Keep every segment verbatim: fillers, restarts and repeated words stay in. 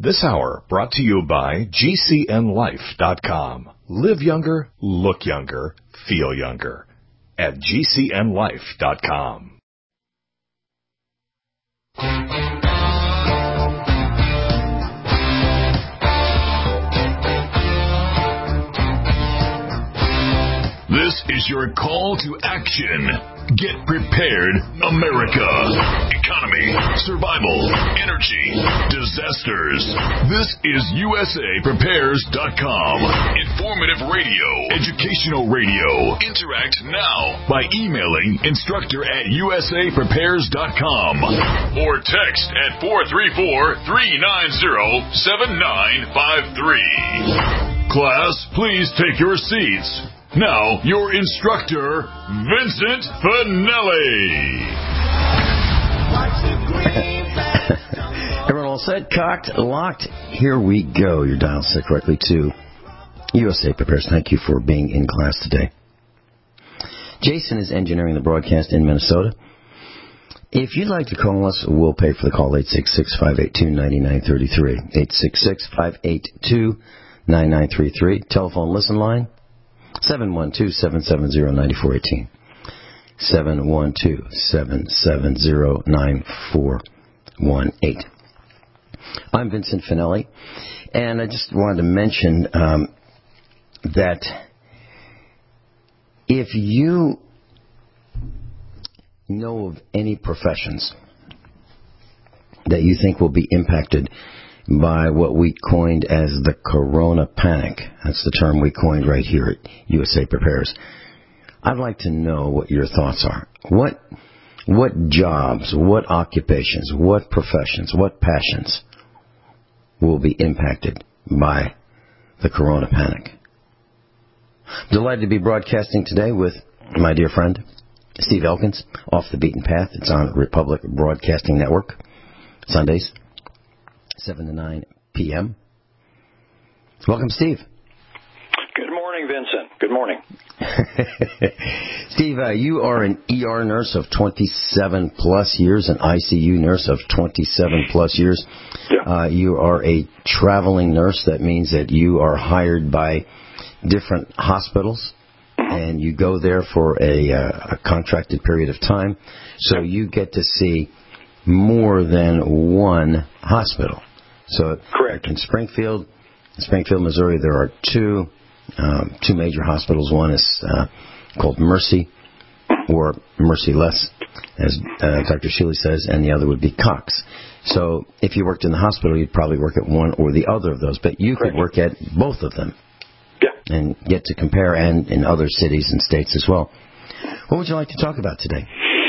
This hour brought to you by G C N life dot com. Live younger, look younger, feel younger at G C N life dot com. This is your call to action. Get prepared, America. Economy, survival, energy, disasters. This is U S A Prepares dot com. Informative radio, educational radio. Interact now by emailing instructor at U S A Prepares dot com or text at four three four, three nine zero, seven nine five three. Class, please take your seats. Now, your instructor, Vincent Finelli. Everyone all set, cocked, locked? Here we go. You're dialed set correctly to U S A Prepares. Thank you for being in class today. Jason is engineering the broadcast in Minnesota. If you'd like to call us, we'll pay for the call, eight six six, five eight two, nine nine three three. eight six six, five eight two, nine nine three three. Telephone listen line. seven one two, seven seven zero, nine four one eight. seven one two, seven seven zero, nine four one eight. I'm Vincent Finelli, and I just wanted to mention um, that if you know of any professions that you think will be impacted by what we coined as the Corona Panic. That's the term we coined right here at U S A Prepares. I'd like to know what your thoughts are. What what jobs, what occupations, what professions, what passions will be impacted by the Corona Panic? Delighted to be broadcasting today with my dear friend, Steve Elkins, Off the Beaten Path. It's on Republic Broadcasting Network, Sundays, seven to nine p.m. Welcome, Steve. Good morning, Vincent. Good morning. Steve, uh, you are an E R nurse of twenty-seven plus years, an I C U nurse of twenty-seven plus years. Yeah. Uh, you are a traveling nurse. That means that you are hired by different hospitals, and you go there for a, uh, a contracted period of time. So you get to see more than one hospital. So correct. In Springfield, Springfield, Missouri, there are two um, two major hospitals. One is uh, called Mercy, or Merciless, as uh, Doctor Shealy says, and the other would be Cox. So if you worked in the hospital, you'd probably work at one or the other of those, but you correct. could work at both of them. Yeah. And get to compare, and in other cities and states as well. What would you like to talk about today?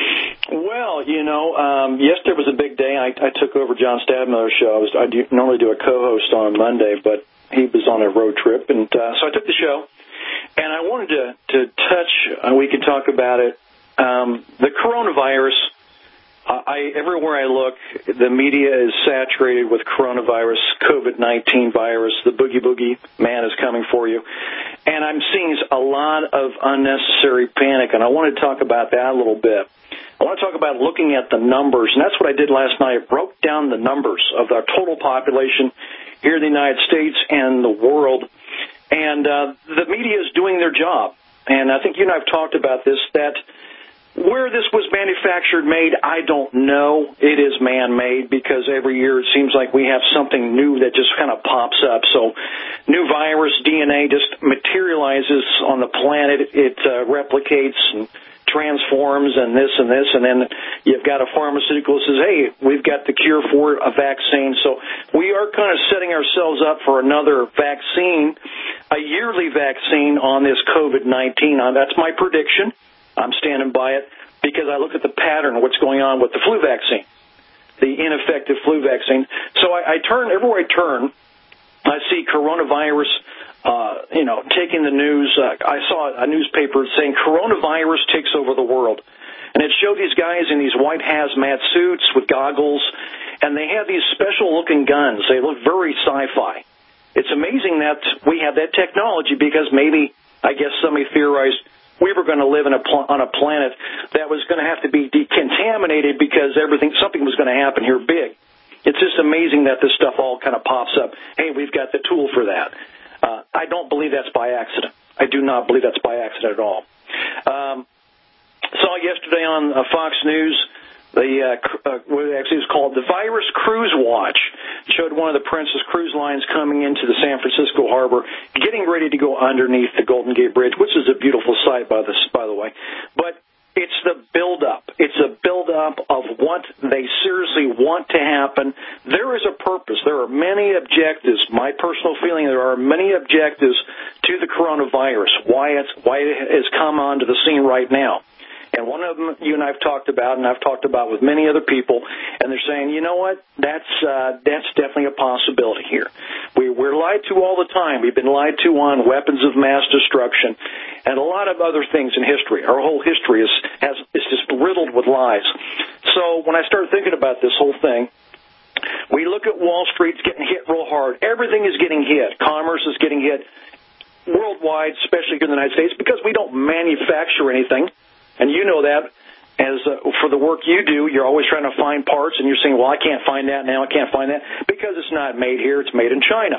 Well, you know, um, yesterday was a big day. I, I took over John Stadmiller's show. I, was, I do, normally do a co-host on Monday, but he was on a road trip, and uh, so I took the show. And I wanted to, to touch, uh, we could talk about it, um, the coronavirus. Uh, I, everywhere I look, the media is saturated with coronavirus, COVID nineteen virus. The boogie boogie man is coming for you. And I'm seeing a lot of unnecessary panic, and I want to talk about that a little bit. I want to talk about looking at the numbers, and that's what I did last night. I broke down the numbers of our total population here in the United States and the world, and uh, the media is doing their job. And I think you and I have talked about this, that where this was manufactured, made, I don't know. It is man-made because every year it seems like we have something new that just kind of pops up. So new virus, D N A just materializes on the planet. It uh, replicates and transforms and this and this, and then you've got a pharmaceutical that says, hey, we've got the cure for a vaccine. So we are kind of setting ourselves up for another vaccine, a yearly vaccine on this COVID nineteen. Uh, that's my prediction. I'm standing by it because I look at the pattern of what's going on with the flu vaccine, the ineffective flu vaccine. So I, I turn, everywhere I turn, I see coronavirus, uh, you know, taking the news. Uh, I saw a newspaper saying coronavirus takes over the world. And it showed these guys in these white hazmat suits with goggles, and they had these special-looking guns. They look very sci-fi. It's amazing that we have that technology because maybe, I guess somebody theorized, we were going to live in a pl- on a planet that was going to have to be decontaminated because everything, something was going to happen here big. It's just amazing that this stuff all kind of pops up. Hey, we've got the tool for that. Uh, I don't believe that's by accident. I do not believe that's by accident at all. Um, saw yesterday on uh, Fox News, the uh, uh, what actually was called the Virus Cruise Watch, showed one of the Princess Cruise Lines coming into the San Francisco harbor, getting ready to go underneath the Golden Gate Bridge, which is a beautiful sight, by the by the way. But it's the build-up. It's a build-up of what they seriously want to happen. There is a purpose. There are many objectives. My personal feeling, there are many objectives to the coronavirus, why it's why it has come onto the scene right now. And one of them you and I have talked about, and I've talked about with many other people, and they're saying, you know what, that's uh, that's definitely a possibility here. We, we're lied to all the time. We've been lied to on weapons of mass destruction and a lot of other things in history. Our whole history is, has, is just riddled with lies. So when I started thinking about this whole thing, we look at Wall Street's getting hit real hard. Everything is getting hit. Commerce is getting hit worldwide, especially here in the United States, because we don't manufacture anything. And you know that as uh, for the work you do, you're always trying to find parts, and you're saying, well, I can't find that now, I can't find that, because it's not made here, it's made in China.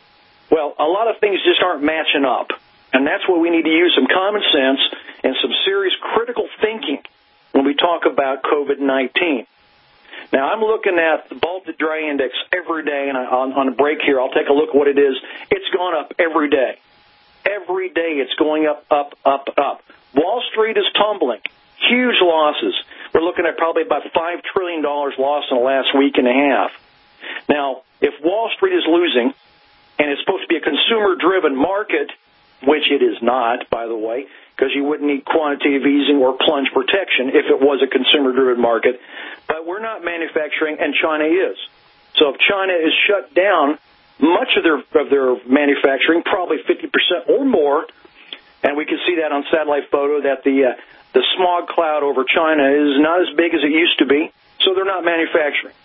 Well, a lot of things just aren't matching up, and that's where we need to use some common sense and some serious critical thinking when we talk about COVID nineteen. Now, I'm looking at the Baltic Dry Index every day, and I, on, on a break here, I'll take a look at what it is. It's gone up every day. Every day it's going up, up, up, up. Wall Street is tumbling. Huge losses. We're looking at probably about five trillion dollars lost in the last week and a half. Now, if Wall Street is losing, and it's supposed to be a consumer-driven market, which it is not, by the way, because you wouldn't need quantitative easing or plunge protection if it was a consumer-driven market, but we're not manufacturing, and China is. So if China is shut down, much of their of their manufacturing, probably fifty percent or more, and we can see that on satellite photo that the uh, the smog cloud over China is not as big as it used to be, so they're not manufacturing.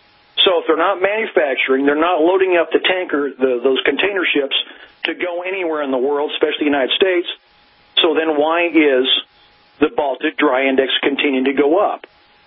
So if they're not manufacturing, they're not loading up the tanker, the, those container ships, to go anywhere in the world, especially the United States. So then why is the Baltic Dry Index continuing to go up?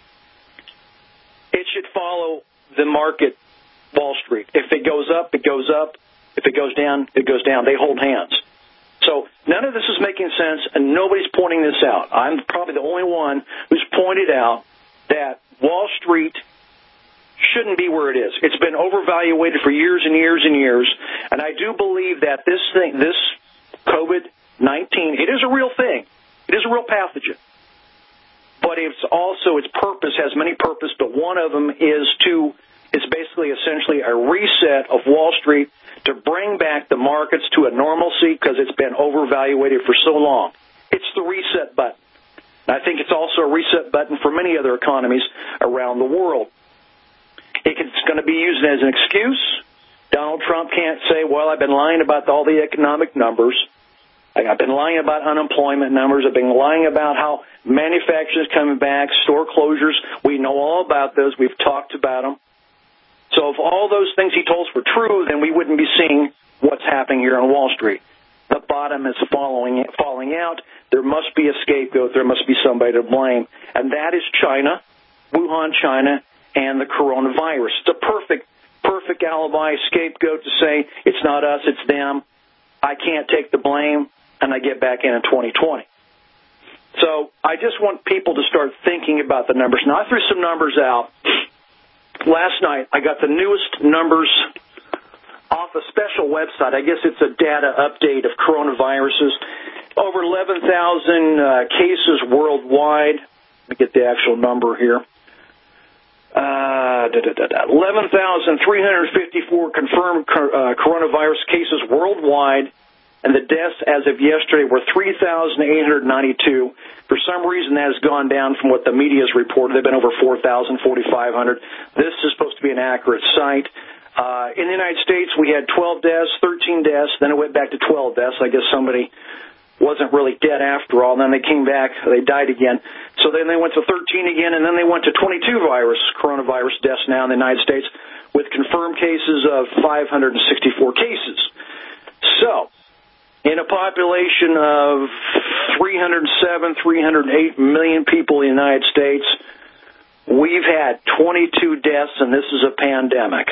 It should follow the market, Wall Street. If it goes up, it goes up. If it goes down, it goes down. They hold hands. So none of this is making sense, and nobody's pointing this out. I'm probably the only one who's pointed out that Wall Street shouldn't be where it is. It's been overvaluated for years and years and years, and I do believe that this thing, this COVID nineteen, it is a real thing. It is a real pathogen. But it's also, its purpose has many purposes, but one of them is to, it's basically essentially a reset of Wall Street to bring back the markets to a normalcy because it's been overvaluated for so long. It's the reset button. I think it's also a reset button for many other economies around the world. It's going to be used as an excuse. Donald Trump can't say, well, I've been lying about all the economic numbers. I've been lying about unemployment numbers. I've been lying about how manufacturing is coming back, store closures. We know all about those. We've talked about them. So if all those things he told us were true, then we wouldn't be seeing what's happening here on Wall Street. The bottom is following, falling out. There must be a scapegoat. There must be somebody to blame. And that is China, Wuhan, China, and the coronavirus. It's a perfect, perfect alibi scapegoat to say it's not us, it's them. I can't take the blame, and I get back in in twenty twenty. So I just want people to start thinking about the numbers. Now, I threw some numbers out. Last night, I got the newest numbers off a special website. I guess it's a data update of coronaviruses. Over eleven thousand uh, cases worldwide. Let me get the actual number here. Uh, eleven thousand three hundred fifty-four confirmed uh, coronavirus cases worldwide, and the deaths as of yesterday were three thousand eight hundred ninety-two. For some reason, that has gone down from what the media has reported. They've been over four thousand, forty-five hundred. This is supposed to be an accurate site. Uh, in the United States, we had twelve deaths, thirteen deaths, then it went back to twelve deaths. I guess somebody wasn't really dead after all, and then they came back, they died again. So then they went to thirteen again, and then they went to twenty-two virus, coronavirus deaths now in the United States, with confirmed cases of five hundred sixty-four cases. So, in a population of three hundred seven, three hundred eight million people in the United States, we've had twenty-two deaths, and this is a pandemic.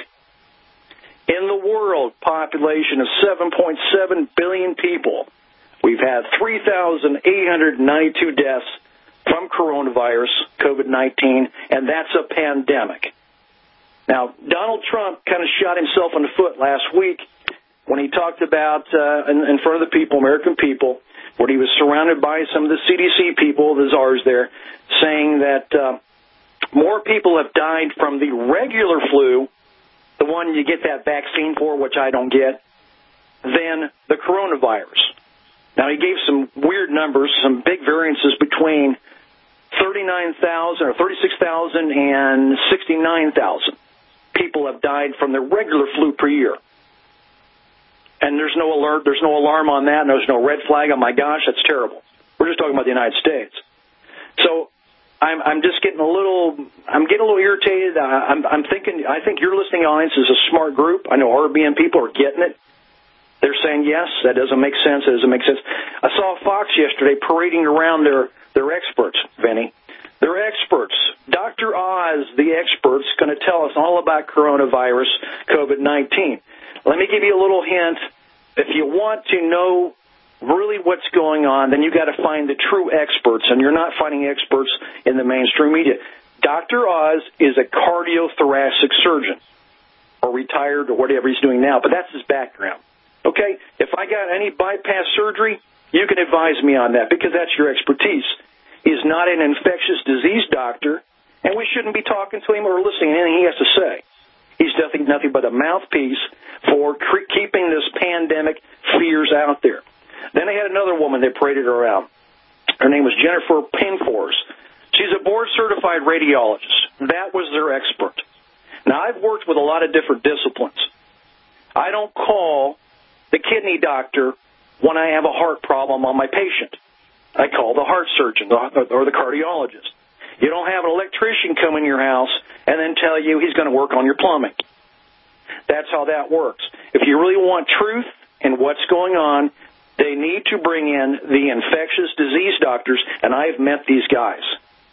In the world population of seven point seven billion people, we've had three thousand eight hundred ninety-two deaths from coronavirus, COVID nineteen, and that's a pandemic. Now, Donald Trump kind of shot himself in the foot last week when he talked about, uh, in, in front of the people, American people, where he was surrounded by some of the C D C people, the czars there, saying that uh, more people have died from the regular flu, the one you get that vaccine for, which I don't get, than the coronavirus. Now, he gave some weird numbers, some big variances between thirty-nine thousand or thirty-six thousand and sixty-nine thousand people have died from the regular flu per year. And there's no alert, there's no alarm on that, and there's no red flag. Oh, my gosh, that's terrible. We're just talking about the United States. So I'm, I'm just getting a little, I'm getting a little irritated. I'm, I'm thinking, I think your listening audience is a smart group. I know R B N people are getting it. They're saying, yes, that doesn't make sense, that doesn't make sense. I saw Fox yesterday parading around their, their experts, Vinny. They're experts. Doctor Oz, the expert's going to tell us all about coronavirus, COVID nineteen. Let me give you a little hint. If you want to know really what's going on, then you got to find the true experts, and you're not finding experts in the mainstream media. Doctor Oz is a cardiothoracic surgeon, or retired, or whatever he's doing now, but that's his background. Okay? If I got any bypass surgery, you can advise me on that, because that's your expertise. He's not an infectious disease doctor, and we shouldn't be talking to him or listening to anything he has to say. He's nothing, nothing but a mouthpiece for cre- keeping this pandemic fears out there. Then they had another woman that paraded around. Her name was Jennifer Pinfors. She's a board-certified radiologist. That was their expert. Now, I've worked with a lot of different disciplines. I don't call the kidney doctor when I have a heart problem on my patient. I call the heart surgeon or the cardiologist. You don't have an electrician come in your house and then tell you he's going to work on your plumbing. That's how that works. If you really want truth in what's going on, they need to bring in the infectious disease doctors, and I've met these guys.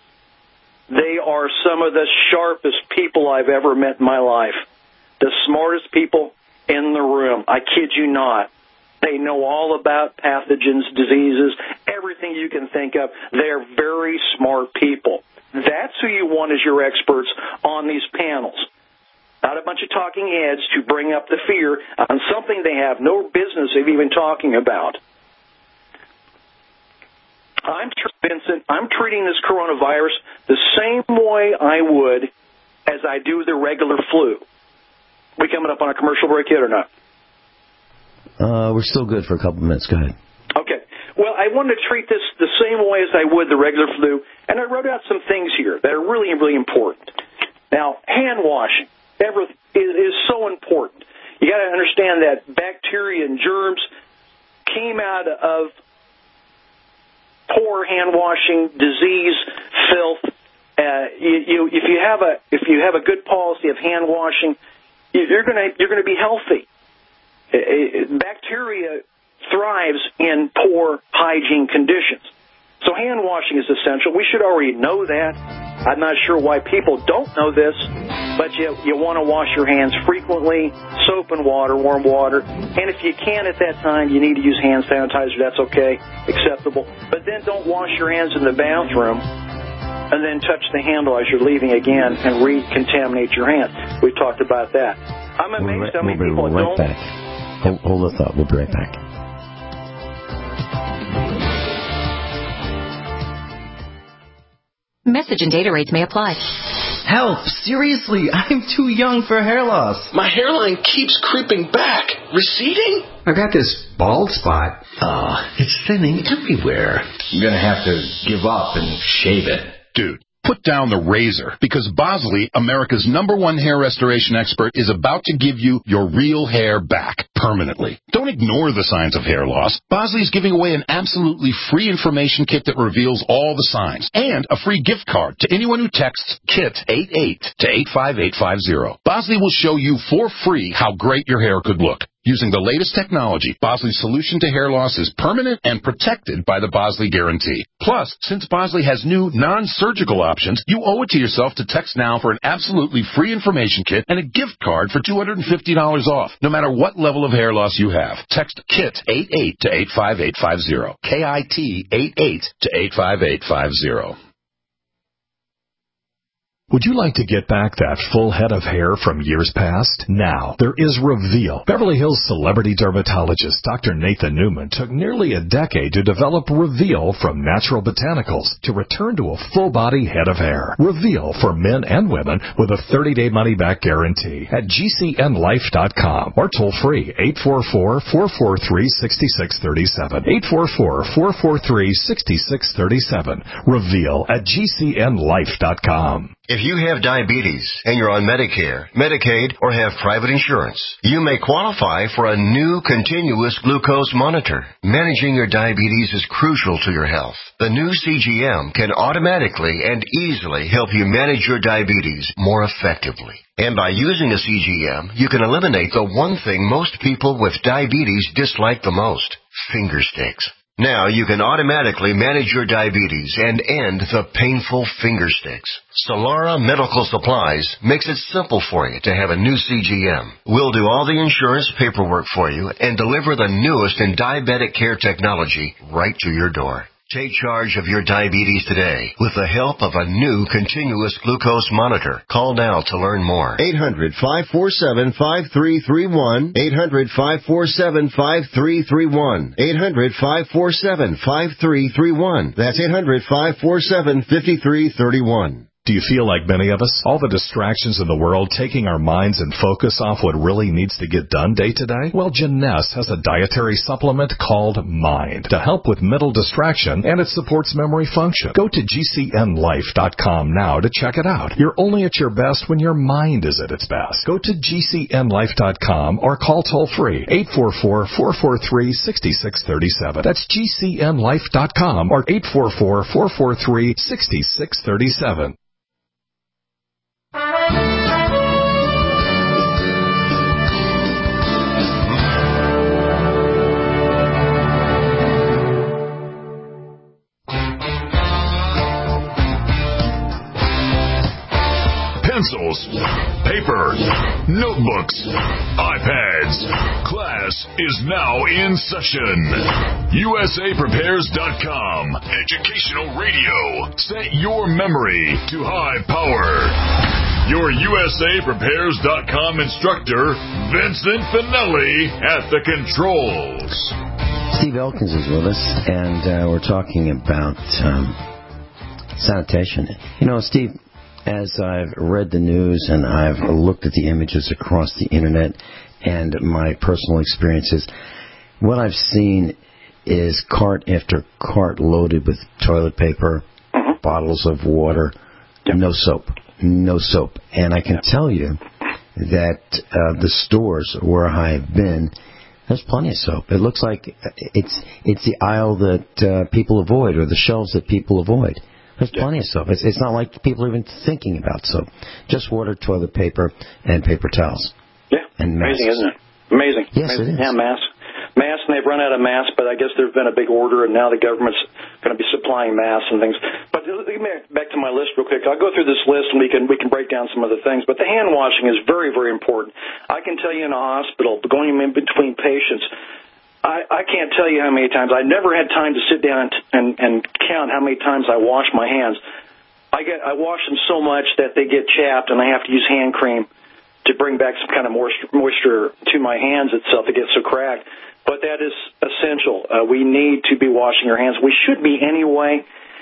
They are some of the sharpest people I've ever met in my life. The smartest people in the room. I kid you not. They know all about pathogens, diseases, everything you can think of. They're very smart people. That's who you want as your experts on these panels. Not a bunch of talking heads to bring up the fear on something they have no business of even talking about. I'm, Vincent, I'm treating this coronavirus the same way I would as I do the regular flu. We coming up on a commercial break yet or not? Uh, we're still good for a couple minutes. Go ahead. Okay. Well, I wanted to treat this the same way as I would the regular flu, and I wrote out some things here that are really, really important. Now, hand washing ever, is, is so important. You got to understand that bacteria and germs came out of poor hand washing, disease, filth. Uh, you, you, if you have a if you have a good policy of hand washing, you're gonna you're gonna be healthy. Bacteria thrives in poor hygiene conditions. So hand washing is essential. We should already know that. I'm not sure why people don't know this, but you, you want to wash your hands frequently, soap and water, warm water. And if you can at that time, you need to use hand sanitizer. That's okay, acceptable. But then don't wash your hands in the bathroom and then touch the handle as you're leaving again and recontaminate your hands. We've talked about that. I'm amazed how many people right don't... Back. Hold, hold the thought. We'll be right back. Message and data rates may apply. Help! Seriously, I'm too young for hair loss. My hairline keeps creeping back. Receding? I got this bald spot. Oh, it's thinning everywhere. I'm gonna have to give up and shave it. Dude, put down the razor, because Bosley, America's number one hair restoration expert, is about to give you your real hair back permanently. Don't ignore the signs of hair loss. Bosley is giving away an absolutely free information kit that reveals all the signs, and a free gift card to anyone who texts KIT eighty-eight to eight five eight five zero. Bosley will show you for free how great your hair could look. Using the latest technology, Bosley's solution to hair loss is permanent and protected by the Bosley Guarantee. Plus, since Bosley has new non-surgical options, you owe it to yourself to text now for an absolutely free information kit and a gift card for two hundred fifty dollars off, no matter what level of hair loss you have. Text KIT eighty-eight to eight five eight five zero. K I T eighty-eight to eight five eight five zero. Would you like to get back that full head of hair from years past? Now, there is Reveal. Beverly Hills celebrity dermatologist Doctor Nathan Newman took nearly a decade to develop Reveal from natural botanicals to return to a full-body head of hair. Reveal for men and women with a thirty-day money-back guarantee at G C N life dot com or toll-free eight four four, four four three, six six three seven. eight four four, four four three, six six three seven. Reveal at G C N life dot com. If you have diabetes and you're on Medicare, Medicaid, or have private insurance, you may qualify for a new continuous glucose monitor. Managing your diabetes is crucial to your health. The new C G M can automatically and easily help you manage your diabetes more effectively. And by using a C G M, you can eliminate the one thing most people with diabetes dislike the most, finger sticks. Now you can automatically manage your diabetes and end the painful finger sticks. Solara Medical Supplies makes it simple for you to have a new C G M. We'll do all the insurance paperwork for you and deliver the newest in diabetic care technology right to your door. Take charge of your diabetes today with the help of a new continuous glucose monitor. Call now to learn more. eight hundred, five four seven, five three three one. eight hundred, five four seven, five three three one. eight hundred, five four seven, five three three one. That's eight hundred, five four seven, five three three one. Do you feel like many of us? All the distractions in the world taking our minds and focus off what really needs to get done day to day? Well, Janess has a dietary supplement called Mind to help with mental distraction, and it supports memory function. Go to G C N life dot com now to check it out. You're only at your best when your mind is at its best. Go to G C N life dot com or call toll-free eight four four, four four three, six six three seven. That's G C N life dot com or eight four four, four four three, six six three seven. Pencils, paper, notebooks, iPads. Class is now in session. U S A Prepares dot com. Educational radio. Set your memory to high power. Your U S A Prepares dot com instructor, Vincent Finelli, at the controls. Steve Elkins is with us, and uh, we're talking about um, sanitation. You know, Steve, as I've read the news and I've looked at the images across the internet and my personal experiences, what I've seen is cart after cart loaded with toilet paper, mm-hmm. bottles of water, yep. no soap, no soap. And I can yep. tell you that uh, the stores where I've been, there's plenty of soap. It looks like it's it's the aisle that uh, people avoid, or the shelves that people avoid. There's yeah. plenty of soap. It's, it's not like people are even thinking about soap. Just water, toilet paper, and paper towels. Yeah, and amazing, isn't it? Amazing. Yes, amazing. it is. Yeah, masks. Masks, and they've run out of masks, but I guess there's been a big order, and now the government's going to be supplying masks and things. But let me back to my list real quick. I'll go through this list, and we can we can break down some other things. But the hand washing is very, very important. I can tell you in a hospital, going in between patients, I, I can't tell you how many times. I never had time to sit down and, and, and count how many times I wash my hands. I get I wash them so much that they get chapped, and I have to use hand cream to bring back some kind of moisture, moisture to my hands itself. It gets so cracked. But that is essential. Uh, we need to be washing our hands. We should be anyway.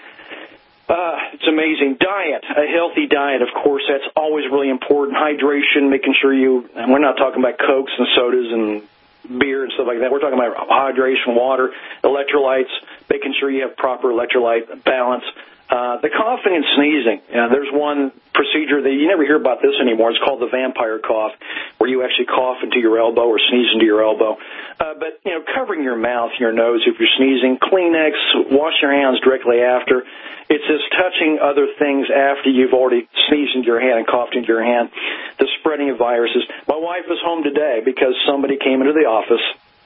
Uh, it's amazing. Diet, a healthy diet, of course, that's always really important. Hydration, making sure you, and we're not talking about Cokes and sodas and beer and stuff like that. We're talking about hydration, water, electrolytes, making sure you have proper electrolyte balance. Uh, the coughing and sneezing. Uh, there's one procedure that you never hear about this anymore. It's called the vampire cough, where you actually cough into your elbow or sneeze into your elbow. Uh, but, you know, covering your mouth, your nose if you're sneezing, Kleenex, wash your hands directly after. It's just touching other things after you've already sneezed into your hand and coughed into your hand. The spreading of viruses. My wife was home today because somebody came into the office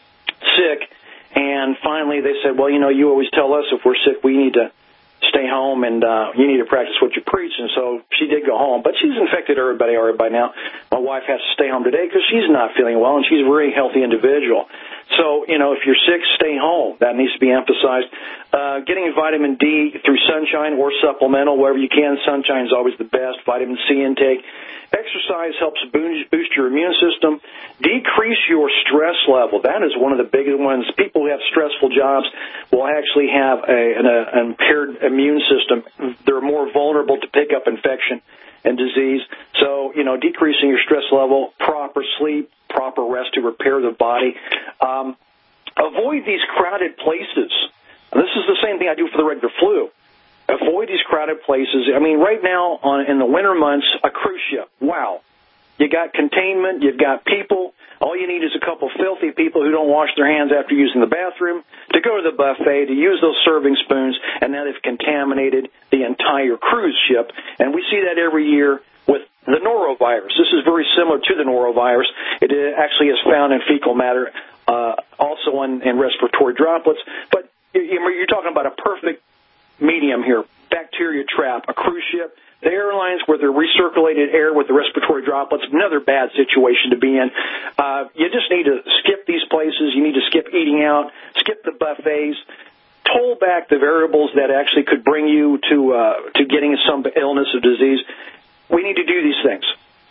sick, and finally they said, well, you know, you always tell us if we're sick we need to stay home, and uh, you need to practice what you preach. And so she did go home, but she's infected everybody already by now. My wife has to stay home today because she's not feeling well, and she's a very healthy individual. So, you know, if you're sick, stay home. That needs to be emphasized. Uh, getting vitamin D through sunshine or supplemental, wherever you can. Sunshine is always the best. Vitamin C intake. Exercise helps boost your immune system. Decrease your stress level. That is one of the biggest ones. People who have stressful jobs will actually have a, an, a, an impaired immune system. They're more vulnerable to pick up infection and disease. So, you know, decreasing your stress level, proper sleep, proper rest to repair the body. Um, avoid these crowded places. And this is the same thing I do for the regular flu. Avoid these crowded places. I mean, right now on, in the winter months, a cruise ship, wow. You got containment, you've got people. All you need is a couple filthy people who don't wash their hands after using the bathroom to go to the buffet, to use those serving spoons, and now they've contaminated the entire cruise ship. And we see that every year with the norovirus. This is very similar to the norovirus. It actually is found in fecal matter, uh, also in, in respiratory droplets. But you're talking about a perfect medium here, bacteria trap, a cruise ship. The airlines where they're recirculated air with the respiratory droplets, another bad situation to be in. Uh, you just need to skip these places. You need to skip eating out, skip the buffets, toll back the variables that actually could bring you to uh, to getting some illness or disease. We need to do these things.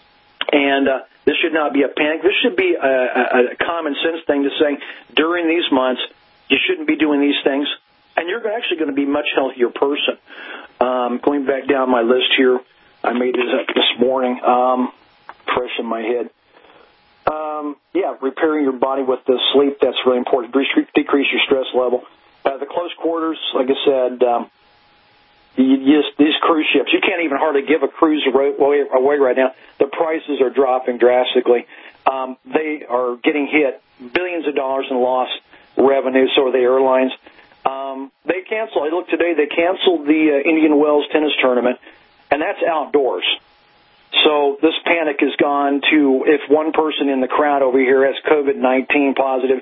And uh, this should not be a panic. This should be a, a, a common sense thing to say during these months you shouldn't be doing these things. And you're actually going to be a much healthier person. Um, going back down my list here, I made this up this morning, um, fresh in my head. Um, yeah, repairing your body with the sleep, that's really important. Decrease your stress level. Uh, the close quarters, like I said, um, you just, these cruise ships, you can't even hardly give a cruise away right now. The prices are dropping drastically. Um, they are getting hit billions of dollars in lost revenue, so are the airlines. Um, they canceled, I looked today, they canceled the uh, Indian Wells tennis tournament, and that's outdoors. So this panic has gone to, if one person in the crowd over here has COVID nineteen positive,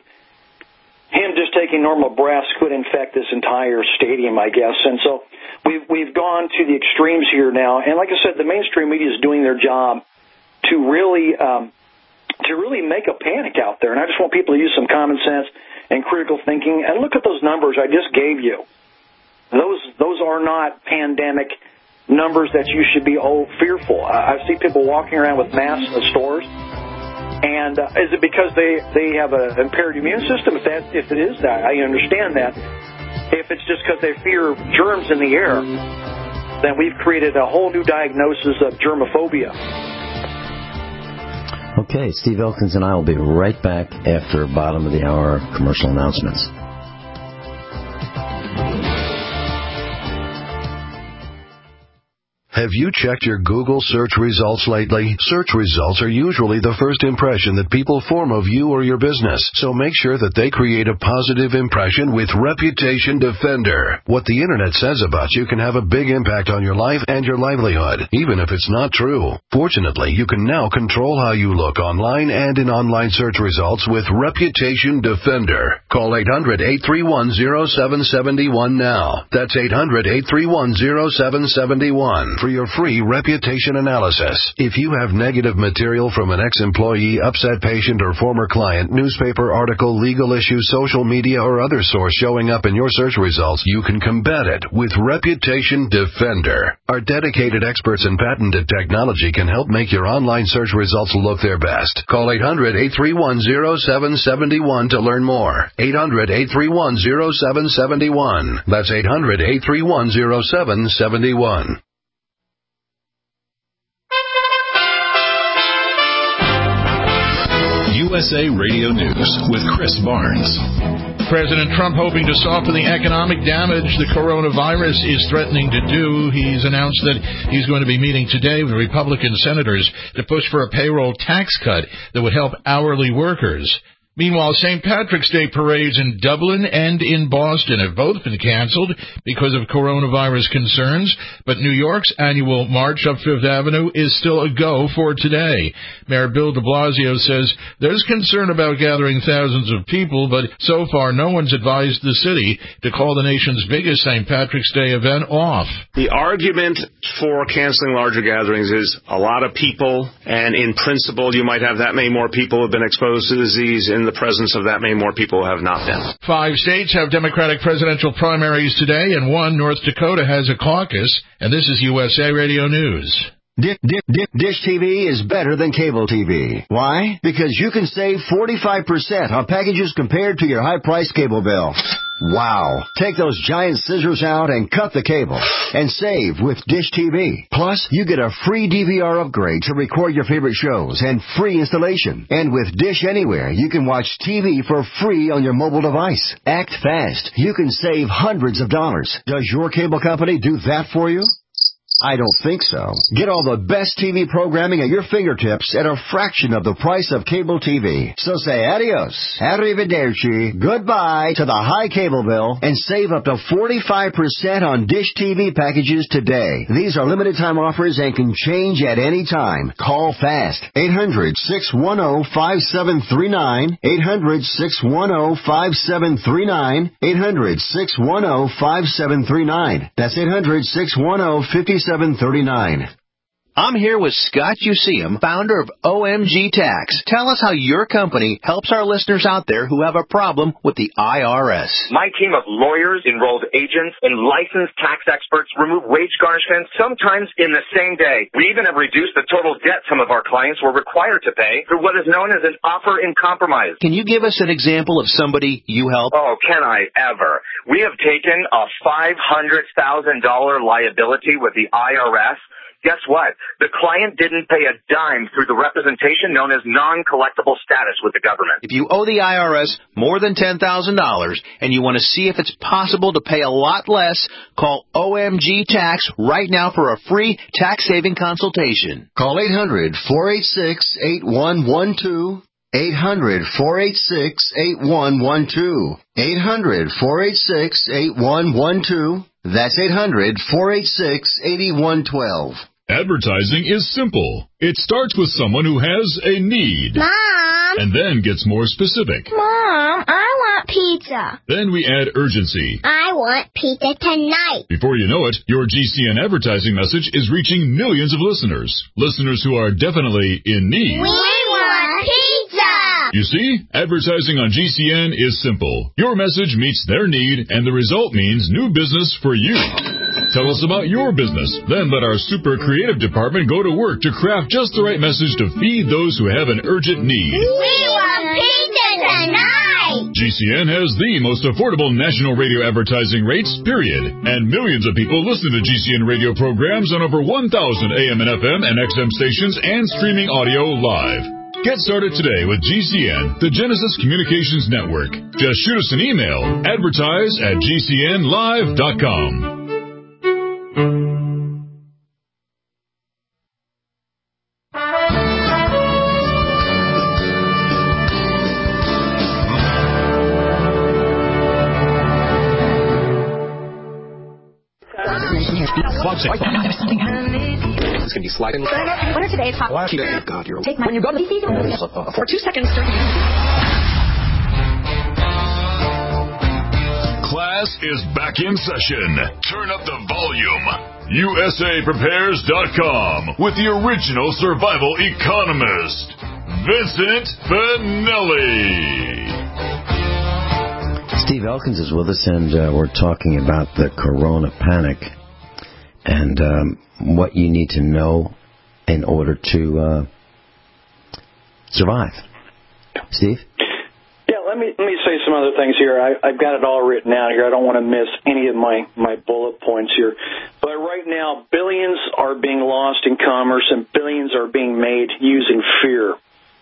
him just taking normal breaths could infect this entire stadium, I guess. And so we've, we've gone to the extremes here now. And like I said, the mainstream media is doing their job to really, um, to really make a panic out there. And I just want people to use some common sense and critical thinking, and look at those numbers I just gave you. Those those are not pandemic numbers that you should be oh fearful. I, I see people walking around with masks in the stores, and uh, is it because they they have an impaired immune system? If that if it is that, I understand that. If it's just because they fear germs in the air, then we've created a whole new diagnosis of germophobia. Okay, Steve Elkins and I will be right back after bottom of the hour commercial announcements. Have you checked your Google search results lately? Search results are usually the first impression that people form of you or your business, so make sure that they create a positive impression with Reputation Defender. What the Internet says about you can have a big impact on your life and your livelihood, even if it's not true. Fortunately, you can now control how you look online and in online search results with Reputation Defender. Call eight hundred, eight three one, zero seven seven one now. That's eight hundred, eight three one, zero seven seven one. For your free reputation analysis. If you have negative material from an ex-employee, upset patient, or former client, newspaper article, legal issue, social media, or other source showing up in your search results, you can combat it with Reputation Defender. Our dedicated experts in patented technology can help make your online search results look their best. Call eight hundred, eight three one, zero seven seven one to learn more. eight hundred, eight three one, zero seven seven one. That's eight hundred, eight three one, zero seven seven one. U S A Radio News with Chris Barnes. President Trump hoping to soften the economic damage the coronavirus is threatening to do. He's announced that he's going to be meeting today with Republican senators to push for a payroll tax cut that would help hourly workers. Meanwhile, Saint Patrick's Day parades in Dublin and in Boston have both been canceled because of coronavirus concerns, but New York's annual March up Fifth Avenue is still a go for today. Mayor Bill de Blasio says there's concern about gathering thousands of people, but so far no one's advised the city to call the nation's biggest Saint Patrick's Day event off. The argument for canceling larger gatherings is a lot of people, and in principle you might have that many more people who have been exposed to the disease in the presence of that many more people who have not been. Five states have Democratic presidential primaries today, and one, North Dakota, has a caucus. And this is U S A Radio News. Dish, dish, dish T V is better than cable T V. Why? Because you can save forty-five percent on packages compared to your high-priced cable bill. Wow. Take those giant scissors out and cut the cable and save with Dish T V. Plus, you get a free D V R upgrade to record your favorite shows and free installation. And with Dish Anywhere, you can watch T V for free on your mobile device. Act fast. You can save hundreds of dollars. Does your cable company do that for you? I don't think so. Get all the best T V programming at your fingertips at a fraction of the price of cable T V. So say adios, arrivederci, goodbye to the high cable bill and save up to forty-five percent on Dish T V packages today. These are limited time offers and can change at any time. Call fast. eight hundred, six one zero, five seven three nine. eight hundred, six one zero, five seven three nine. eight hundred, six one zero, five seven three nine. That's eight hundred, six one zero, five seven three nine. I'm here with Scott Useum, founder of O M G Tax. Tell us how your company helps our listeners out there who have a problem with the I R S. My team of lawyers, enrolled agents, and licensed tax experts remove wage garnishments sometimes in the same day. We even have reduced the total debt some of our clients were required to pay through what is known as an offer in compromise. Can you give us an example of somebody you help? Oh, can I ever? We have taken a five hundred thousand dollars liability with the I R S. Guess what? The client didn't pay a dime through the representation known as non-collectible status with the government. If you owe the I R S more than ten thousand dollars and you want to see if it's possible to pay a lot less, call O M G Tax right now for a free tax-saving consultation. Call eight hundred, four eight six, eight one one two. eight hundred, four eight six, eight one one two. eight hundred, four eight six, eight one one two. That's eight hundred, four eight six, eight one one two. Advertising is simple. It starts with someone who has a need. Mom! And then gets more specific. Mom, I want pizza. Then we add urgency. I want pizza tonight. Before you know it, your G C N advertising message is reaching millions of listeners. Listeners who are definitely in need. We want pizza! You see, advertising on G C N is simple. Your message meets their need, and the result means new business for you. Tell us about your business. Then let our super creative department go to work to craft just the right message to feed those who have an urgent need. We want pizza tonight! G C N has the most affordable national radio advertising rates, period. And millions of people listen to G C N radio programs on over one thousand A M and F M and X M stations and streaming audio live. Get started today with G C N, the Genesis Communications Network. Just shoot us an email, advertise at G C N live dot com. It's going to be sliding. What are today's hot? Well, God, you're Take my, when you go to the for two seconds. Class is back in session. Turn up the volume. U S A Prepares dot com with the original survival economist, Vincent Finelli. Steve Elkins is with us, and uh, we're talking about the corona panic and um, what you need to know in order to uh, survive. Steve? Yeah, let me let me say some other things here. I, I've got it all written out here. I don't want to miss any of my, my bullet points here. But right now, billions are being lost in commerce, and billions are being made using fear.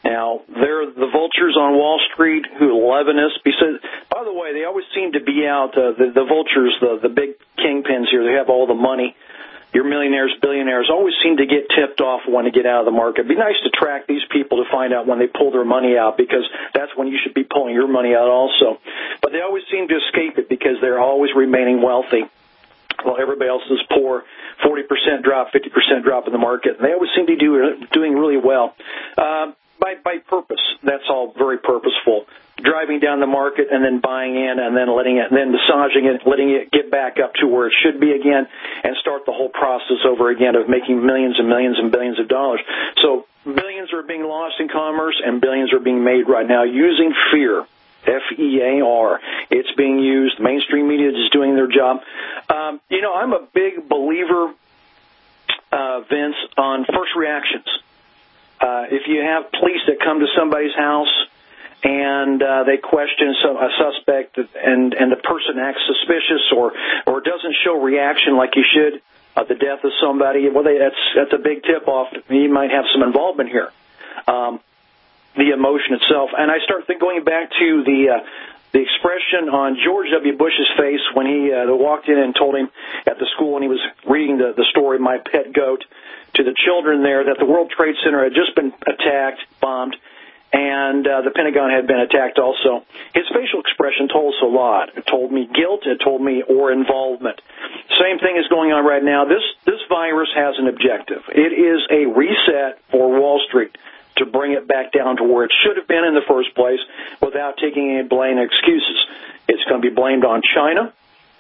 Now, they're the vultures on Wall Street who leaven us. Because, by the way, they always seem to be out, uh, the, the vultures, the, the big kingpins here, they have all the money. Your millionaires, billionaires always seem to get tipped off when to get out of the market. It'd be nice to track these people to find out when they pull their money out, because that's when you should be pulling your money out also. But they always seem to escape it because they're always remaining wealthy while everybody else is poor. forty percent drop, fifty percent drop in the market. And they always seem to be do, doing really well. Uh, By, by purpose. That's all very purposeful. Driving down the market and then buying in and then letting it, and then massaging it, letting it get back up to where it should be again, and start the whole process over again of making millions and millions and billions of dollars. So billions are being lost in commerce and billions are being made right now using fear. F E A R. It's being used. Mainstream media is doing their job. Um, you know, I'm a big believer, uh, Vince, on first reactions. Uh, if you have police that come to somebody's house and uh, they question some, a suspect and, and the person acts suspicious or, or doesn't show reaction like you should of the death of somebody, well, they, that's that's a big tip-off. You might have some involvement here, um, the emotion itself. And I start think, going back to the uh, the expression on George W. Bush's face when he uh, walked in and told him at the school when he was reading the, the story, My Pet Goat, to the children there that the World Trade Center had just been attacked, bombed, and uh, the Pentagon had been attacked also. His facial expression told us a lot. It told me guilt. It told me or involvement. Same thing is going on right now. This this virus has an objective. It is a reset for Wall Street to bring it back down to where it should have been in the first place without taking any blame and excuses. It's going to be blamed on China.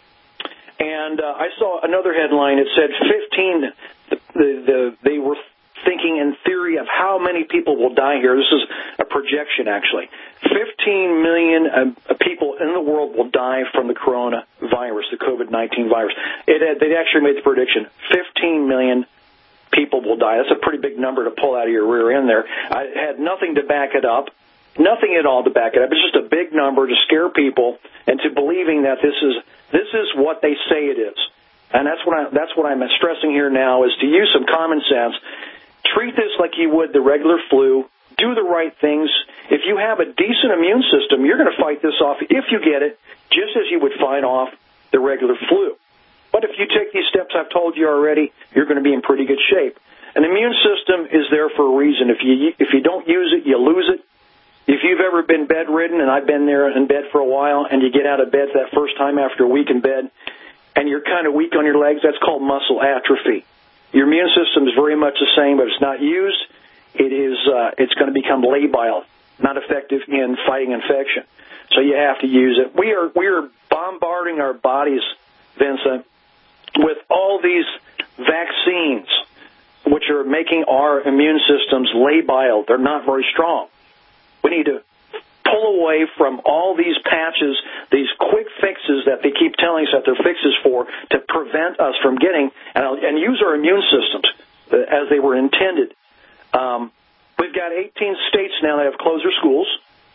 And uh, I saw another headline. It said fifteen, the, the, the, they were thinking in theory of how many people will die here. This is a projection, actually. fifteen million uh, people in the world will die from the coronavirus, the COVID nineteen virus. It had, they actually made the prediction, fifteen million people will die. That's a pretty big number to pull out of your rear end there. I had nothing to back it up. Nothing at all to back it up. It's just a big number to scare people into believing that this is this is what they say it is. And that's what I that's what I'm stressing here now is to use some common sense. Treat this like you would the regular flu. Do the right things. If you have a decent immune system, you're going to fight this off if you get it, just as you would fight off the regular flu. But if you take these steps I've told you already, you're going to be in pretty good shape. An immune system is there for a reason. If you if you don't use it, you lose it. If you've ever been bedridden, and I've been there in bed for a while, and you get out of bed that first time after a week in bed, and you're kind of weak on your legs, that's called muscle atrophy. Your immune system is very much the same, but it's not used. It is, uh, it's going to become labile, not effective in fighting infection. So you have to use it. We are, we are bombarding our bodies, Vincent, with all these vaccines, which are making our immune systems labile. They're not very strong. We need to pull away from all these patches, these quick fixes that they keep telling us that they're fixes for to prevent us from getting, and, and use our immune systems as they were intended. Um, we've got eighteen states now that have closed their schools.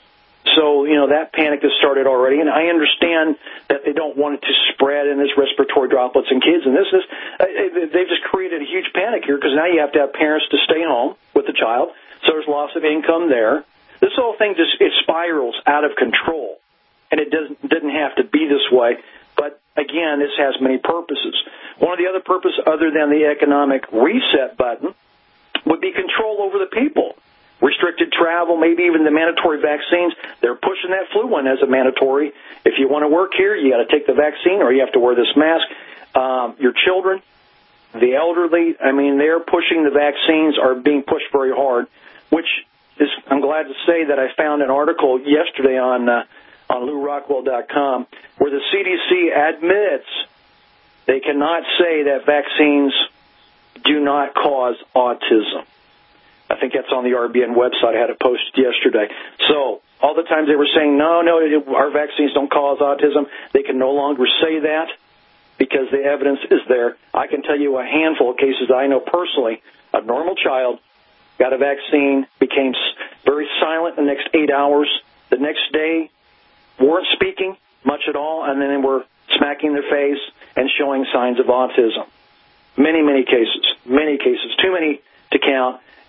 So, you know, that panic has started already, and I understand that they don't want it to spread in this respiratory droplets in kids, and this is, they've just created a huge panic here because now you have to have parents to stay home with the child, so there's loss of income there. This whole thing just, it spirals out of control, and it doesn't, didn't have to be this way. But, again, this has many purposes. One of the other purposes, other than the economic reset button, would be control over the people. Restricted travel, maybe even the mandatory vaccines. They're pushing that flu one as a mandatory. If you want to work here, you got to take the vaccine or you have to wear this mask. Um, your children, the elderly, I mean, they're pushing the vaccines, are being pushed very hard, which is, I'm glad to say that I found an article yesterday on uh, on Lou Rockwell dot com where the C D C admits they cannot say that vaccines do not cause autism. I think that's on the R B N website. I had it posted yesterday. So all the times they were saying, no, no, it, our vaccines don't cause autism, they can no longer say that because the evidence is there. I can tell you a handful of cases I know personally. A normal child got a vaccine, became very silent the next eight hours. The next day, weren't speaking much at all, and then they were smacking their face and showing signs of autism. Many, many cases, many cases, too many to count.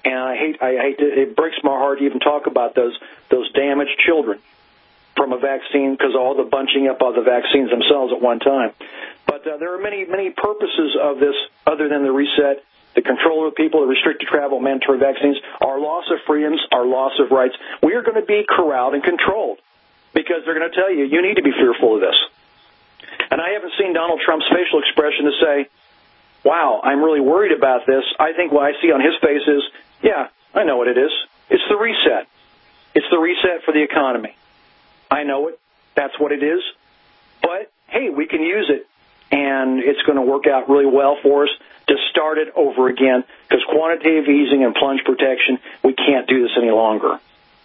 And I hate, I hate to, it breaks my heart to even talk about those those damaged children from a vaccine because all the bunching up of the vaccines themselves at one time. But uh, there are many, many purposes of this other than the reset, the control of people, the restricted travel, mandatory vaccines, our loss of freedoms, our loss of rights. We are going to be corralled and controlled because they're going to tell you, you need to be fearful of this. And I haven't seen Donald Trump's facial expression to say, wow, I'm really worried about this. I think what I see on his face is, yeah, I know what it is. It's the reset. It's the reset for the economy. I know it. That's what it is. But, hey, we can use it, and it's going to work out really well for us to start it over again because quantitative easing and plunge protection, we can't do this any longer.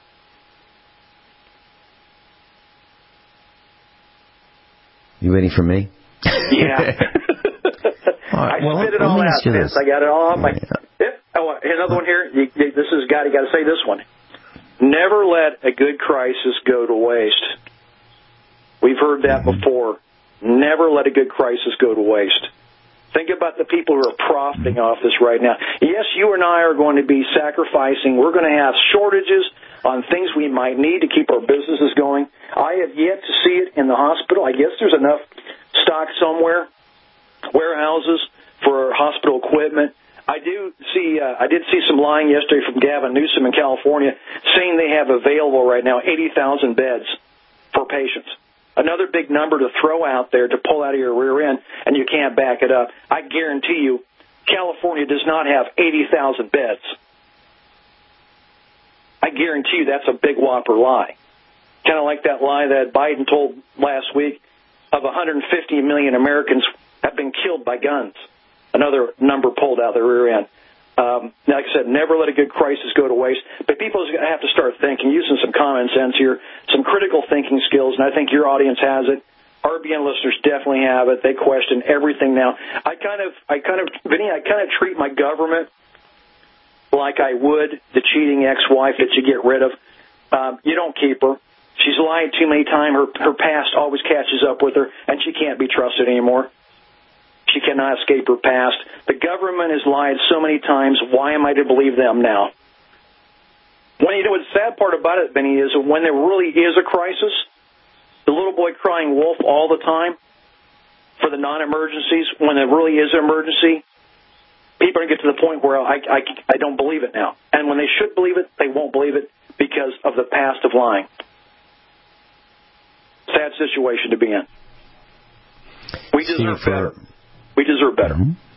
You waiting for me? Yeah. All right, I well, spit it let all me out, ask you Vince. this. I got it all on my... Yeah. Yep. Oh, another one here. You, you, this is got. You got to say this one. Never let a good crisis go to waste. We've heard that mm-hmm. before. Never let a good crisis go to waste. Think about the people who are profiting off this right now. Yes, you and I are going to be sacrificing. We're going to have shortages on things we might need to keep our businesses going. I have yet to see it in the hospital. I guess there's enough stock somewhere, warehouses for hospital equipment. I do see. Uh, I did see some lying yesterday from Gavin Newsom in California, saying they have available right now eighty thousand beds for patients. Another big number to throw out there to pull out of your rear end, and you can't back it up. I guarantee you, California does not have eighty thousand beds. I guarantee you that's a big whopper lie. Kind of like that lie that Biden told last week of one hundred fifty million Americans have been killed by guns. Another number pulled out the rear end. Um, like I said, never let a good crisis go to waste. But people are going to have to start thinking, using some common sense here, some critical thinking skills, and I think your audience has it. R B N listeners definitely have it. They question everything now. I kind of, I kind of, Vinny, I kind of treat my government like I would the cheating ex-wife that you get rid of. Um, you don't keep her. She's lied too many times. Her, her past always catches up with her, and she can't be trusted anymore. She cannot escape her past. The government has lied so many times. Why am I to believe them now? When you know, the sad part about it, Benny, is when there really is a crisis, the little boy crying wolf all the time for the non-emergencies, when there really is an emergency, people are going to get to the point where I, I, I don't believe it now. And when they should believe it, they won't believe it because of the past of lying. Sad situation to be in. We deserve See, better. We deserve better.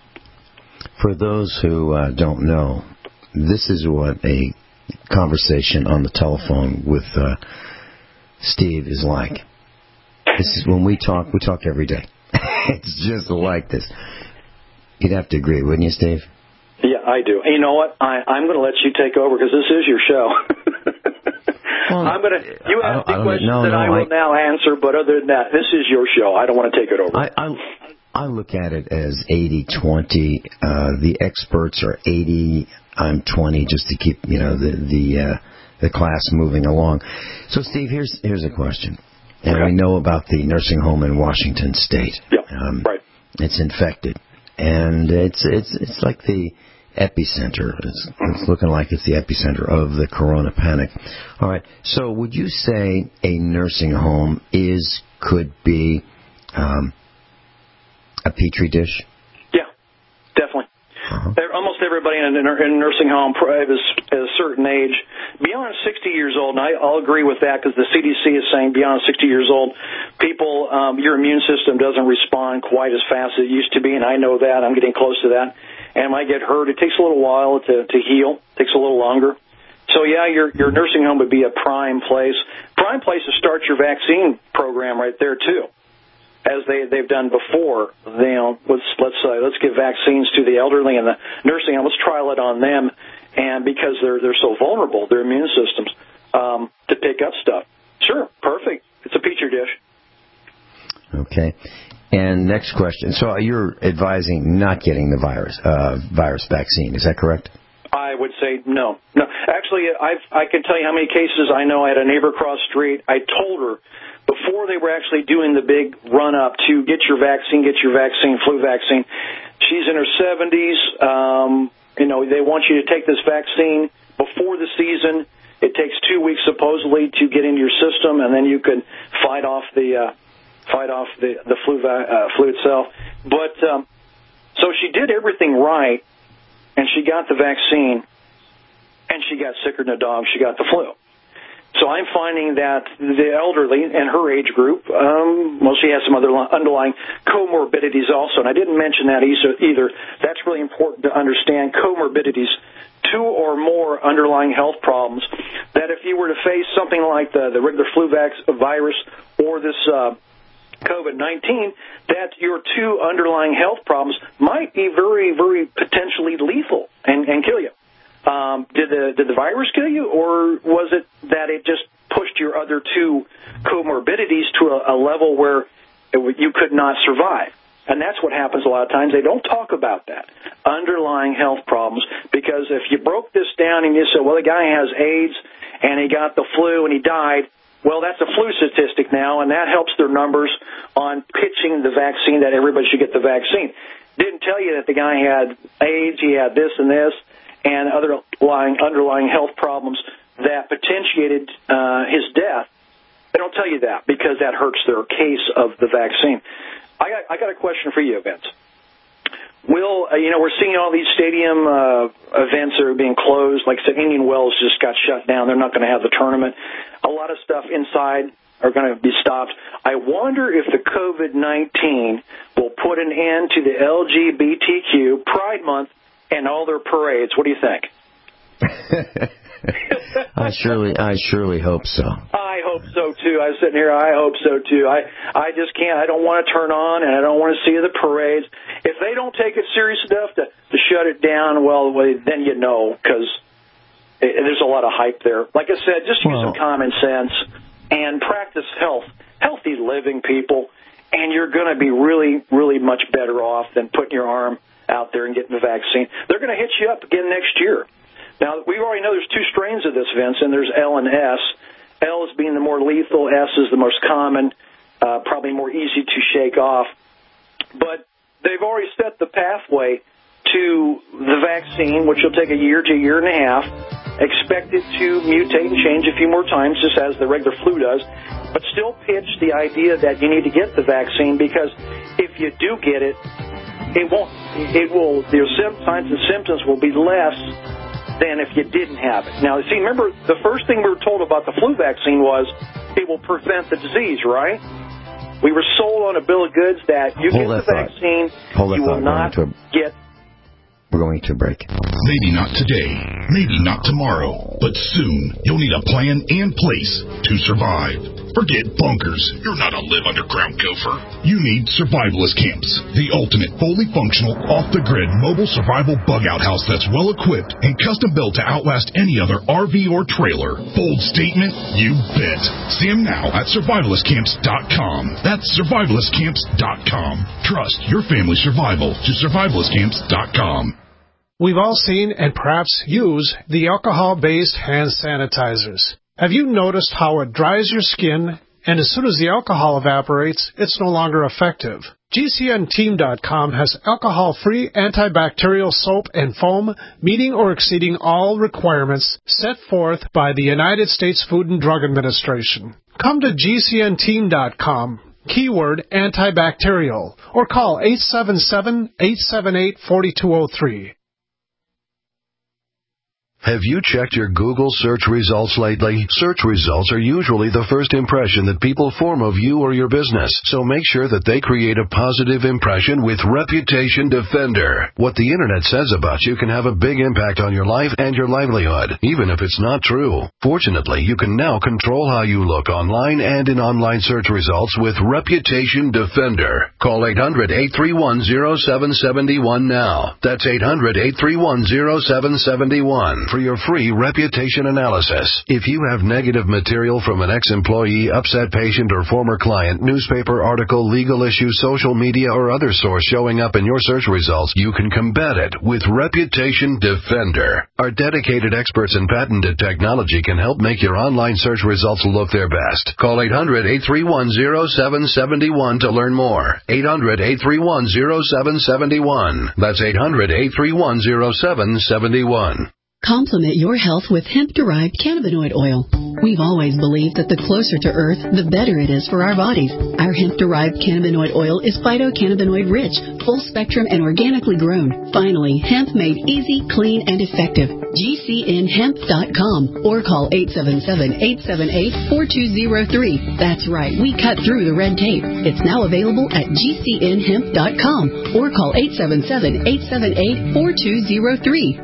For those who uh, don't know, this is what a conversation on the telephone with uh, Steve is like. This is when we talk, we talk every day. It's just like this. You'd have to agree, wouldn't you, Steve? Yeah, I do. And you know what? I, I'm going to let you take over because this is your show. Well, I'm going to. You ask the questions no, that no, I will I, now answer, but other than that, this is your show. I don't want to take it over. I, I, I look at it as eighty twenty. Uh, the experts are eighty. I'm twenty, just to keep you know the the uh, the class moving along. So, Steve, here's here's a question. And okay. We know about the nursing home in Washington State. Yeah, um, right. It's infected, and it's it's it's like the epicenter. It's, it's looking like it's the epicenter of the corona panic. All right. So, would you say a nursing home is could be um, a petri dish? Yeah, definitely. Uh-huh. Almost everybody in a, in a nursing home is at a certain age, beyond sixty years old, and I, I'll agree with that because the C D C is saying beyond sixty years old, people, um, your immune system doesn't respond quite as fast as it used to be, and I know that. I'm getting close to that. And when I get hurt, it takes a little while to, to heal. It takes a little longer. So, yeah, your your nursing home would be a prime place. Prime place to start your vaccine program right there, too. As they, they've done before, you know, let's let's uh, let's give vaccines to the elderly and the nursing home. Let's trial it on them, and because they're they're so vulnerable, their immune systems, um, to pick up stuff. Sure, perfect. It's a petri dish. Okay. And next question. So you're advising not getting the virus uh, virus vaccine. Is that correct? I would say no. No, actually, I've, I can tell you how many cases I know. I had a neighbor across the street. I told her before they were actually doing the big run-up to get your vaccine, get your vaccine, flu vaccine. She's in her seventies. Um, You know, they want you to take this vaccine before the season. It takes two weeks supposedly to get into your system, and then you can fight off the uh, fight off the the flu uh, flu itself. But um, so she did everything right, and she got the vaccine, and she got sicker than a dog. She got the flu. So I'm finding that the elderly in her age group, um, well, she has some other underlying comorbidities also, and I didn't mention that either. That's really important to understand, comorbidities, two or more underlying health problems, that if you were to face something like the, the regular flu vax virus or this uh, COVID nineteen, that your two underlying health problems might be very, very potentially lethal and, and kill you. Um, did the did the virus kill you, or was it that it just pushed your other two comorbidities to a, a level where it, you could not survive? And that's what happens a lot of times. They don't talk about that, underlying health problems, because if you broke this down and you said, well, the guy has AIDS and he got the flu and he died, well, that's a flu statistic now, and that helps their numbers on pitching the vaccine, that everybody should get the vaccine. Didn't tell you that the guy had AIDS, he had this and this, and other underlying, underlying health problems that potentiated uh, his death. They don't tell you that because that hurts their case of the vaccine. I got, I got a question for you, Vince. Will, uh, you know, we're seeing all these stadium uh, events that are being closed. Like I said, Indian Wells just got shut down. They're not going to have the tournament. A lot of stuff inside are going to be stopped. I wonder if the COVID nineteen will put an end to the L G B T Q Pride Month and all their parades. What do you think? I surely, I surely hope so. I hope so too. I was sitting here. I hope so too. I, I just can't. I don't want to turn on, and I don't want to see the parades. If they don't take it serious enough to, to shut it down, well, then you know, because there's a lot of hype there. Like I said, just use well, some common sense and practice health, healthy living, people, and you're going to be really, really much better off than putting your arm out there and getting the vaccine. They're going to hit you up again next year. Now, we already know there's two strains of this, Vince, and there's L and S. L is being the more lethal, S is the most common, uh, probably more easy to shake off. But they've already set the pathway to the vaccine, which will take a year to a year and a half, expected to mutate and change a few more times, just as the regular flu does, but still pitch the idea that you need to get the vaccine, because if you do get it, it won't, it will, the signs and symptoms will be less than if you didn't have it. Now, see, remember, the first thing we were told about the flu vaccine was it will prevent the disease, right? We were sold on a bill of goods that you Hold get that the vaccine, Hold you will not a, get... We're going to break. Maybe not today, maybe not tomorrow, but soon you'll need a plan and place to survive. Forget bunkers. You're not a live-underground gopher. You need survivalist camps, the ultimate fully functional, off-the-grid mobile survival bug-out house that's well-equipped and custom-built to outlast any other R V or trailer. Bold statement? You bet. See them now at survivalist camps dot com. That's survivalist camps dot com. Trust your family's survival to survivalist camps dot com. We've all seen and perhaps use the alcohol-based hand sanitizers. Have you noticed how it dries your skin, and as soon as the alcohol evaporates, it's no longer effective? G C N team dot com has alcohol-free antibacterial soap and foam meeting or exceeding all requirements set forth by the United States Food and Drug Administration. Come to G C N team dot com, keyword antibacterial, or call eight seven seven, eight seven eight, four two zero three. Have you checked your Google search results lately? Search results are usually the first impression that people form of you or your business, so make sure that they create a positive impression with Reputation Defender. What the Internet says about you can have a big impact on your life and your livelihood, even if it's not true. Fortunately, you can now control how you look online and in online search results with Reputation Defender. Call eight hundred, eight three one, zero seven seven one now. That's eight hundred, eight three one, zero seven seven one. for your free reputation analysis. If you have negative material from an ex-employee, upset patient, or former client, newspaper article, legal issue, social media, or other source showing up in your search results, you can combat it with Reputation Defender. Our dedicated experts in patented technology can help make your online search results look their best. Call eight hundred, eight three one, zero seven seven one to learn more. eight hundred, eight three one, zero seven seven one. That's eight hundred, eight three one, zero seven seven one. Complement your health with hemp-derived cannabinoid oil. We've always believed that the closer to Earth, the better it is for our bodies. Our hemp-derived cannabinoid oil is phytocannabinoid-rich, full-spectrum, and organically grown. Finally, hemp made easy, clean, and effective. G C N hemp dot com or call eight seven seven, eight seven eight, four two zero three. That's right, we cut through the red tape. It's now available at G C N hemp dot com or call eight seven seven, eight seven eight, four two zero three.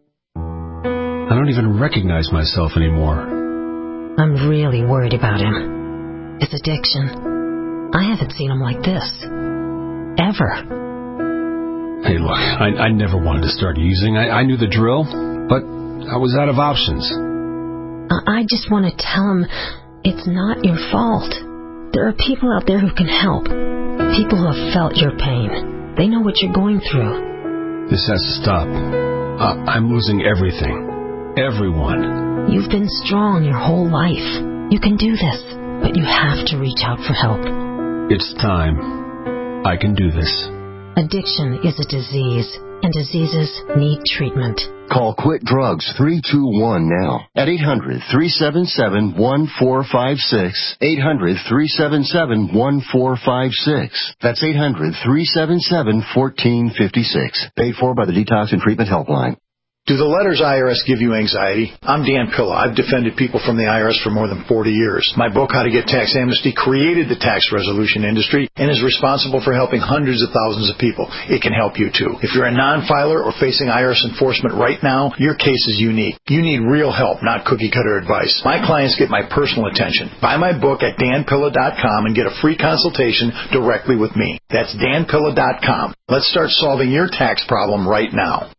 I don't even recognize myself anymore. I'm really worried about him. His addiction. I haven't seen him like this. Ever. Hey, look, I, I never wanted to start using. I, I knew the drill, but I was out of options. I, I just want to tell him it's not your fault. There are people out there who can help. People who have felt your pain. They know what you're going through. This has to stop. Uh, I'm losing everything. Everyone. You've been strong your whole life. You can do this, but you have to reach out for help. It's time. I can do this. Addiction is a disease, and diseases need treatment. Call Quit Drugs three two one now at eight hundred, three seven seven, one four five six. eight hundred, three seven seven, one four five six. That's eight hundred, three seven seven, one four five six. Paid for by the Detox and Treatment Helpline. Do the letters I R S give you anxiety? I'm Dan Pilla. I've defended people from the I R S for more than forty years. My book, How to Get Tax Amnesty, created the tax resolution industry and is responsible for helping hundreds of thousands of people. It can help you too. If you're a non-filer or facing I R S enforcement right now, your case is unique. You need real help, not cookie-cutter advice. My clients get my personal attention. Buy my book at dan pilla dot com and get a free consultation directly with me. That's dan pilla dot com. Let's start solving your tax problem right now.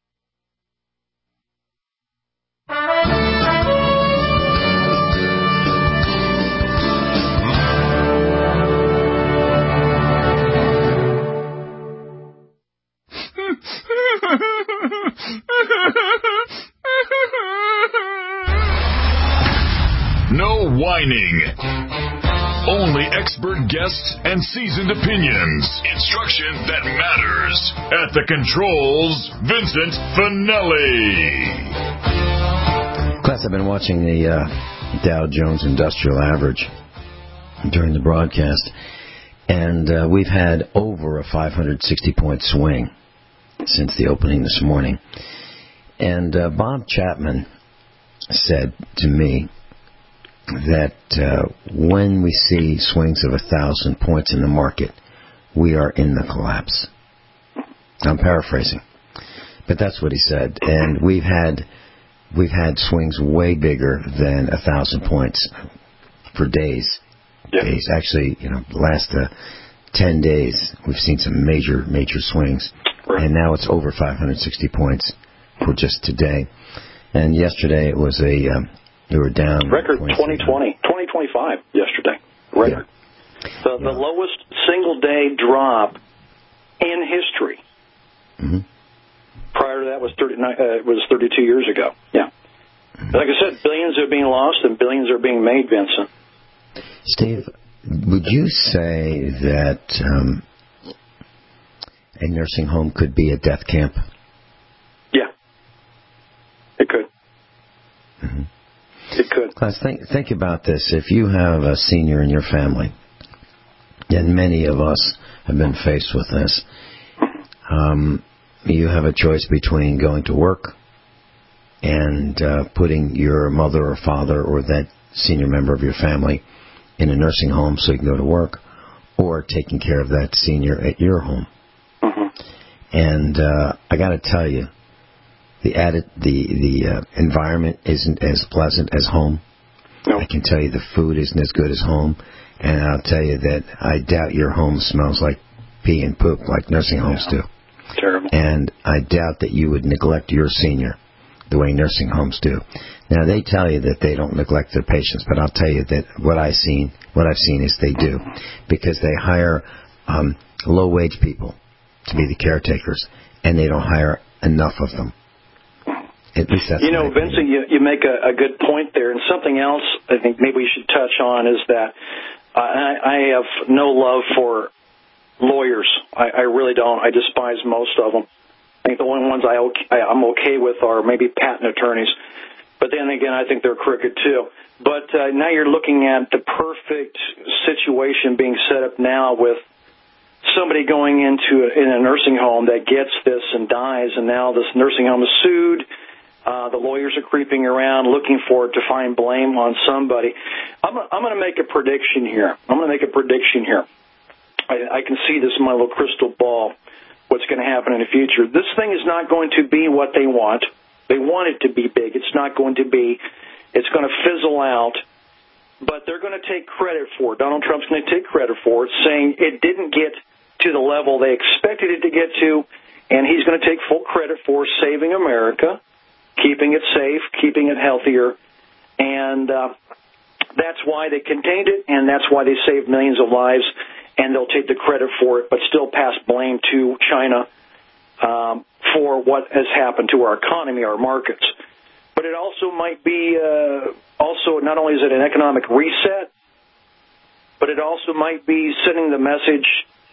No whining. Only expert guests and seasoned opinions. Instruction that matters. At the controls, Vincent Finelli. Class, I've been watching the uh, Dow Jones Industrial Average during the broadcast, and uh, we've had over a five hundred sixty point swing since the opening this morning. And uh, Bob Chapman said to me that uh, when we see swings of a thousand points in the market, we are in the collapse. I'm paraphrasing, but that's what he said. And we've had we've had swings way bigger than a thousand points for days. Yeah. Days, actually, you know, last uh, ten days we've seen some major major swings, right. And now it's over five hundred sixty points for just today. And yesterday it was a um, we were down record twenty twenty, twenty twenty-five yesterday. Record. Yeah. The, the yeah. lowest single day drop in history. Mm-hmm. Prior to that was thirty-nine. Uh, was thirty-two years ago. Yeah. Mm-hmm. Like I said, billions are being lost and billions are being made, Vincent. Steve, would you say that um, a nursing home could be a death camp? Yeah. It could. Mm-hmm. It could. Class, think, think about this. If you have a senior in your family, and many of us have been faced with this, um, you have a choice between going to work and uh, putting your mother or father or that senior member of your family in a nursing home so you can go to work, or taking care of that senior at your home. Mm-hmm. And uh, I got to tell you, the added, the the uh, environment isn't as pleasant as home. No. I can tell you the food isn't as good as home, and I'll tell you that I doubt your home smells like pee and poop like nursing homes yeah. do. Terrible. And I doubt that you would neglect your senior the way nursing homes do. Now, they tell you that they don't neglect their patients, but I'll tell you that what I've seen, what I've seen is they do, because they hire um, low-wage people to be the caretakers, and they don't hire enough of them. At least that's you know, Vincent, you, you make a, a good point there, and something else I think maybe we should touch on is that uh, I, I have no love for lawyers. I, I really don't. I despise most of them. I think the only ones I, I, I'm okay with are maybe patent attorneys. But then again, I think they're crooked too. But uh, now you're looking at the perfect situation being set up now with somebody going into a, in a nursing home that gets this and dies, and now this nursing home is sued. Uh, the lawyers are creeping around looking for it to find blame on somebody. I'm, I'm going to make a prediction here. I'm going to make a prediction here. I, I can see this in my little crystal ball, what's going to happen in the future. This thing is not going to be what they want. They want it to be big. It's not going to be. It's going to fizzle out, but they're going to take credit for it. Donald Trump's going to take credit for it, saying it didn't get to the level they expected it to get to, and he's going to take full credit for saving America, keeping it safe, keeping it healthier, and uh, that's why they contained it, and that's why they saved millions of lives, and they'll take the credit for it, but still pass blame to China um, for what has happened to our economy, our markets. But it also might be, uh, also not only is it an economic reset, but it also might be sending the message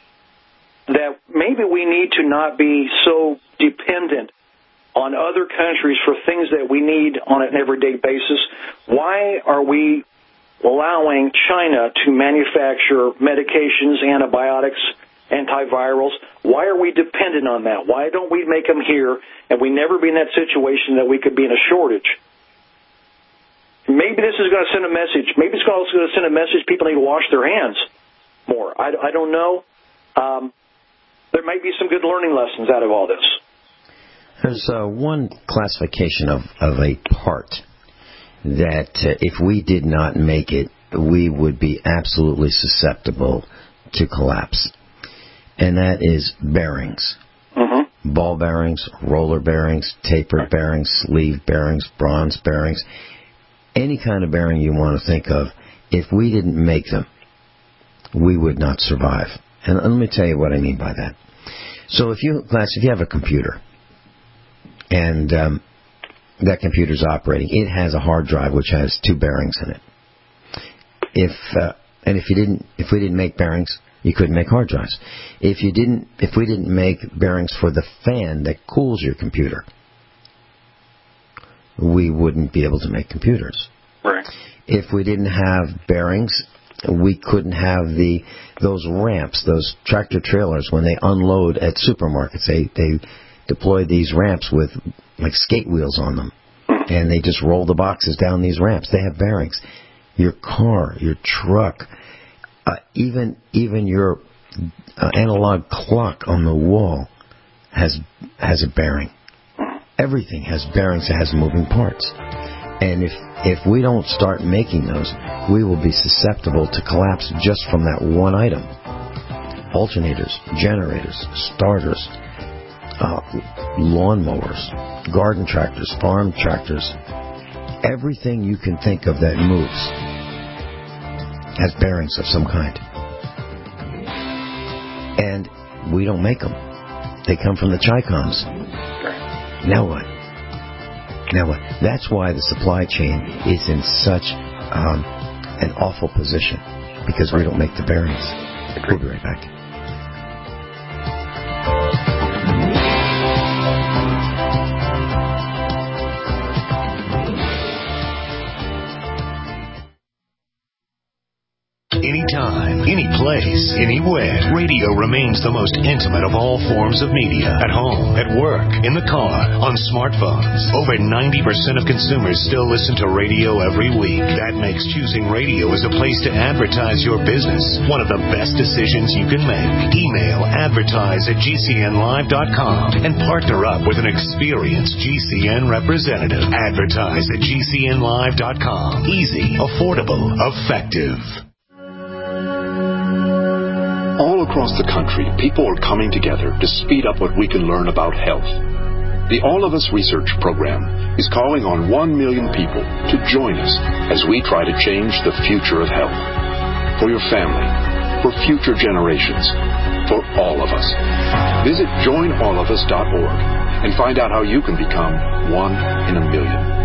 that maybe we need to not be so dependent on other countries for things that we need on an everyday basis. Why are we allowing China to manufacture medications, antibiotics, antivirals? Why are we dependent on that? Why don't we make them here and we never be in that situation that we could be in a shortage? Maybe this is going to send a message. Maybe it's also going to send a message people need to wash their hands more. I, I don't know. Um, there might be some good learning lessons out of all this. There's uh, one classification of, of a part that uh, if we did not make it, we would be absolutely susceptible to collapse. And that is bearings. Mm-hmm. Ball bearings, roller bearings, tapered bearings, sleeve bearings, bronze bearings. Any kind of bearing you want to think of, if we didn't make them, we would not survive. And let me tell you what I mean by that. So if you, class, if you have a computer, and um, that computer's operating, it has a hard drive which has two bearings in it. If uh, and if you didn't, if we didn't make bearings, you couldn't make hard drives. If you didn't, if we didn't make bearings for the fan that cools your computer, we wouldn't be able to make computers. Right. If we didn't have bearings, we couldn't have the those ramps, those tractor trailers when they unload at supermarkets. They they deploy these ramps with like skate wheels on them, and they just roll the boxes down these ramps. They have bearings. Your car, your truck, uh, even even your uh, analog clock on the wall has has a bearing. Everything has bearings. It has moving parts. And if if we don't start making those, we will be susceptible to collapse just from that one item. Alternators, generators, starters, uh, lawnmowers, garden tractors, farm tractors, everything you can think of that moves has bearings of some kind. And we don't make them. They come from the Chi-Coms. Now what? Now what? That's why the supply chain is in such um, an awful position, because we don't make the bearings. We'll be right back. Anytime, any place, anywhere, radio remains the most intimate of all forms of media. At home, at work, in the car, on smartphones. Over ninety percent of consumers still listen to radio every week. That makes choosing radio as a place to advertise your business one of the best decisions you can make. Email advertise at G C N live dot com and partner up with an experienced G C N representative. Advertise at G C N live dot com. Easy, affordable, effective. All across the country, people are coming together to speed up what we can learn about health. The All of Us Research Program is calling on one million people to join us as we try to change the future of health. For your family, for future generations, for all of us. Visit join all of us dot org and find out how you can become one in a million.